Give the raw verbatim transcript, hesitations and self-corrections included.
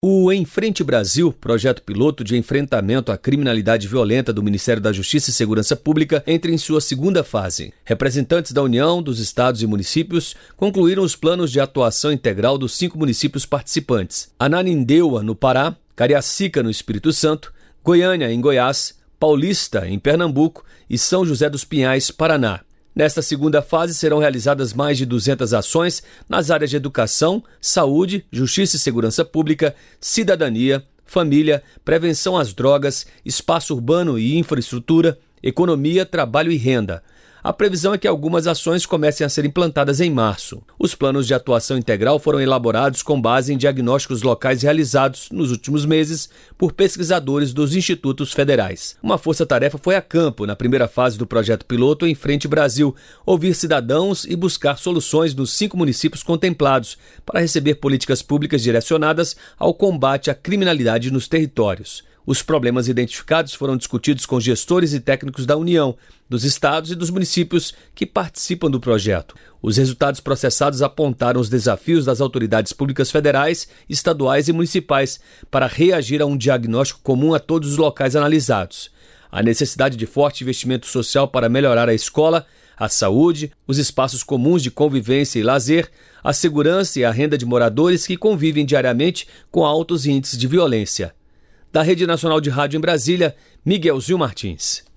O Em Frente Brasil, projeto piloto de enfrentamento à criminalidade violenta do Ministério da Justiça e Segurança Pública, entra em sua segunda fase. Representantes da União, dos estados e municípios concluíram os planos de atuação integral dos cinco municípios participantes: Ananindeua, no Pará, Cariacica, no Espírito Santo, Goiânia, em Goiás, Paulista, em Pernambuco e São José dos Pinhais, Paraná. Nesta segunda fase serão realizadas mais de duzentas ações nas áreas de educação, saúde, justiça e segurança pública, cidadania, família, prevenção às drogas, espaço urbano e infraestrutura, economia, trabalho e renda. A previsão é que algumas ações comecem a ser implantadas em março. Os planos de atuação integral foram elaborados com base em diagnósticos locais realizados nos últimos meses por pesquisadores dos institutos federais. Uma força-tarefa foi a campo na primeira fase do projeto piloto Em Frente Brasil, ouvir cidadãos e buscar soluções nos cinco municípios contemplados para receber políticas públicas direcionadas ao combate à criminalidade nos territórios. Os problemas identificados foram discutidos com gestores e técnicos da União, dos estados e dos municípios que participam do projeto. Os resultados processados apontaram os desafios das autoridades públicas federais, estaduais e municipais para reagir a um diagnóstico comum a todos os locais analisados. A necessidade de forte investimento social para melhorar a escola, a saúde, os espaços comuns de convivência e lazer, a segurança e a renda de moradores que convivem diariamente com altos índices de violência. Da Rede Nacional de Rádio em Brasília, Miguelzinho Martins.